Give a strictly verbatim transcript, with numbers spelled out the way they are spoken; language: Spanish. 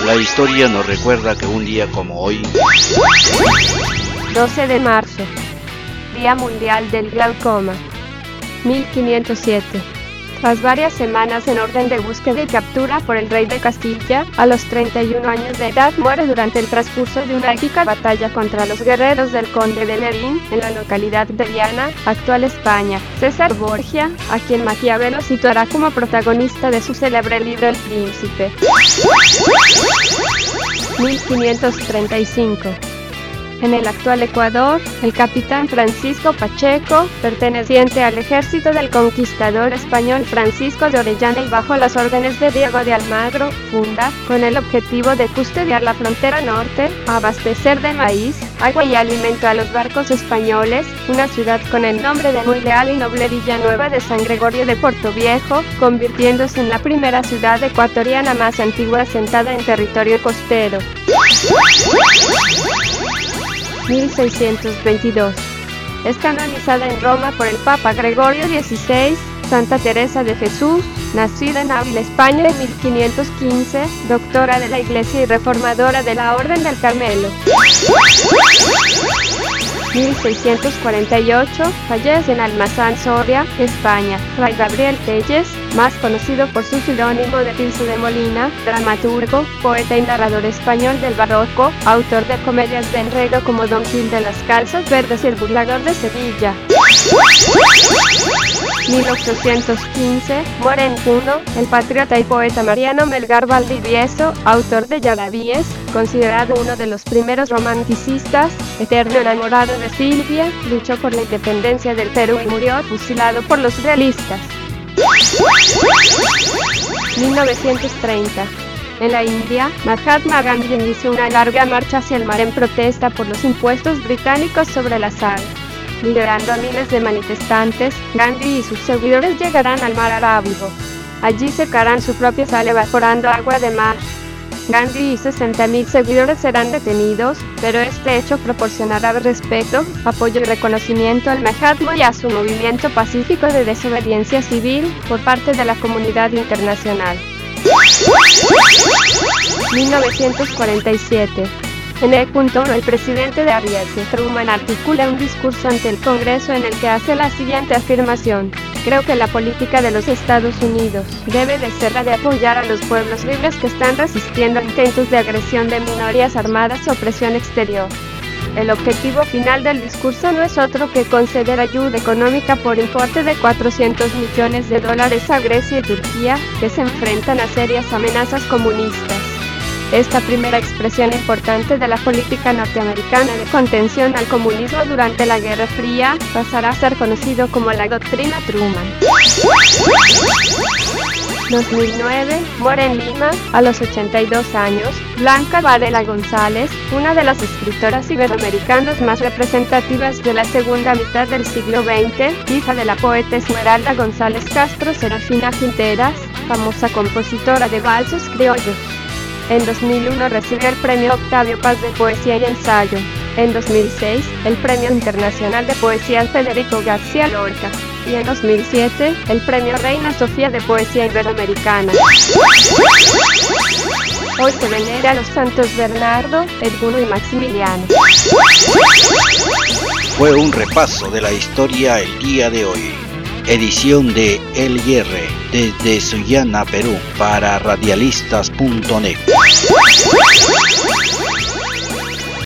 La historia nos recuerda que un día como hoy, doce de marzo, Día Mundial del Glaucoma, mil quinientos siete. Tras varias semanas en orden de búsqueda y captura por el rey de Castilla, a los treinta y un años de edad muere durante el transcurso de una épica batalla contra los guerreros del conde de Lerín, en la localidad de Viana, actual España, César Borgia, a quien Maquiavelo situará como protagonista de su célebre libro El Príncipe. mil quinientos treinta y cinco. En el actual Ecuador, el capitán Francisco Pacheco, perteneciente al ejército del conquistador español Francisco de Orellana y bajo las órdenes de Diego de Almagro, funda, con el objetivo de custodiar la frontera norte, abastecer de maíz, agua y alimento a los barcos españoles, una ciudad con el nombre de muy leal y noble Villanueva de San Gregorio de Portoviejo, convirtiéndose en la primera ciudad ecuatoriana más antigua asentada en territorio costero. mil seiscientos veintidós. Es canonizada en Roma por el Papa Gregorio dieciséis, Santa Teresa de Jesús, nacida en Ávila, España en mil quinientos quince, doctora de la Iglesia y reformadora de la Orden del Carmelo. mil seiscientos cuarenta y ocho, fallece en Almazán, Soria, España, Fray Gabriel Telles, más conocido por su seudónimo de Tirso de Molina, dramaturgo, poeta y narrador español del barroco, autor de comedias de enredo como Don Gil de las Calzas Verdes y El Burlador de Sevilla. mil ochocientos quince, muere en Puno, el patriota y poeta Mariano Melgar Valdivieso, autor de Yaravíes, considerado uno de los primeros romanticistas, eterno enamorado de Silvia, luchó por la independencia del Perú y murió fusilado por los realistas. mil novecientos treinta. En la India, Mahatma Gandhi inició una larga marcha hacia el mar en protesta por los impuestos británicos sobre la sal. Liderando a miles de manifestantes, Gandhi y sus seguidores llegarán al mar Arábigo. Allí secarán su propia sal evaporando agua de mar. Gandhi y sesenta mil seguidores serán detenidos, pero este hecho proporcionará respeto, apoyo y reconocimiento al Mahatma y a su movimiento pacífico de desobediencia civil por parte de la comunidad internacional. mil novecientos cuarenta y siete. En el punto uno, el presidente de Harriet Truman articula un discurso ante el Congreso en el que hace la siguiente afirmación: creo que la política de los Estados Unidos debe de ser la de apoyar a los pueblos libres que están resistiendo a intentos de agresión de minorías armadas o presión exterior. El objetivo final del discurso no es otro que conceder ayuda económica por importe de cuatrocientos millones de dólares a Grecia y Turquía, que se enfrentan a serias amenazas comunistas. Esta primera expresión importante de la política norteamericana de contención al comunismo durante la Guerra Fría pasará a ser conocido como la Doctrina Truman. dos mil nueve, muere en Lima, a los ochenta y dos años, Blanca Varela González, una de las escritoras iberoamericanas más representativas de la segunda mitad del siglo veinte, hija de la poeta Esmeralda González Castro Serafina Quinteras, famosa compositora de valses criollos. En dos mil uno recibió el Premio Octavio Paz de Poesía y Ensayo. En dos mil seis, el Premio Internacional de Poesía Federico García Lorca. Y en dos mil siete, el Premio Reina Sofía de Poesía Iberoamericana. Hoy se venera a los santos Bernardo, Edmundo y Maximiliano. fue un repaso de la historia el día de hoy. Edición de El Hierre, desde Sullana, Perú, para radialistas punto net.